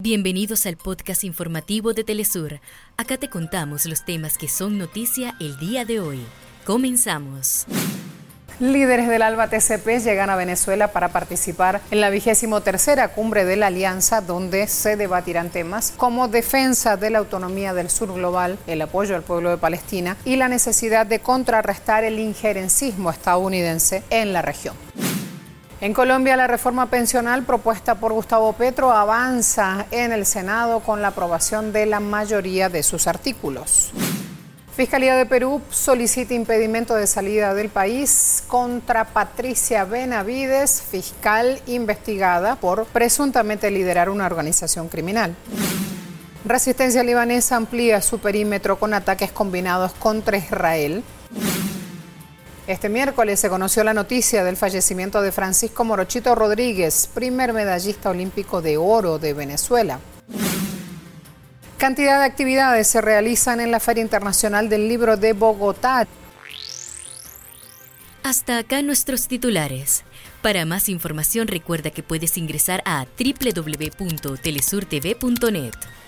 Bienvenidos al podcast informativo de Telesur. Acá te contamos los temas que son noticia el día de hoy. Comenzamos. Líderes del ALBA TCP llegan a Venezuela para participar en la 23ª cumbre de la Alianza, donde se debatirán temas como defensa de la autonomía del sur global, el apoyo al pueblo de Palestina y la necesidad de contrarrestar el injerencismo estadounidense en la región. En Colombia, la reforma pensional propuesta por Gustavo Petro avanza en el Senado con la aprobación de la mayoría de sus artículos. Fiscalía de Perú solicita impedimento de salida del país contra Patricia Benavides, fiscal investigada por presuntamente liderar una organización criminal. Resistencia libanesa amplía su perímetro con ataques combinados contra Israel. Este miércoles se conoció la noticia del fallecimiento de Francisco Morochito Rodríguez, primer medallista olímpico de oro de Venezuela. Cantidad de actividades se realizan en la Feria Internacional del Libro de Bogotá. Hasta acá nuestros titulares. Para más información recuerda que puedes ingresar a www.telesurtv.net.